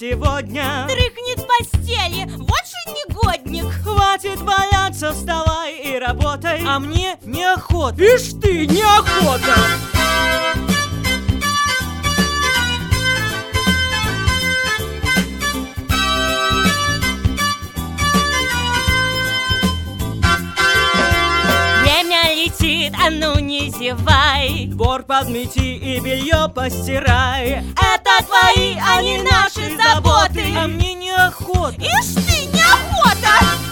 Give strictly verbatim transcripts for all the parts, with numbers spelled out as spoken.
сегодня дрыхнет в постели, вот же негодник. Хватит валяться, вставай и работай. А мне неохота. Ишь ты, неохота. Время летит, а ну не зевай. Двор подмети и белье постирай. Это твои, а не наши заботы. А мне неохота. Ишь ты, неохота.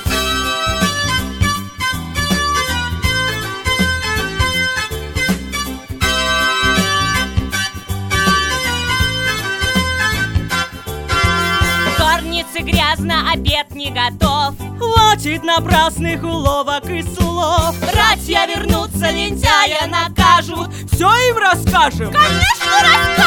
В горнице грязно, обед не готов. Хватит напрасных уловок и слов. Братья вернутся, лентяя накажут. Все им расскажем. Конечно, расскажут.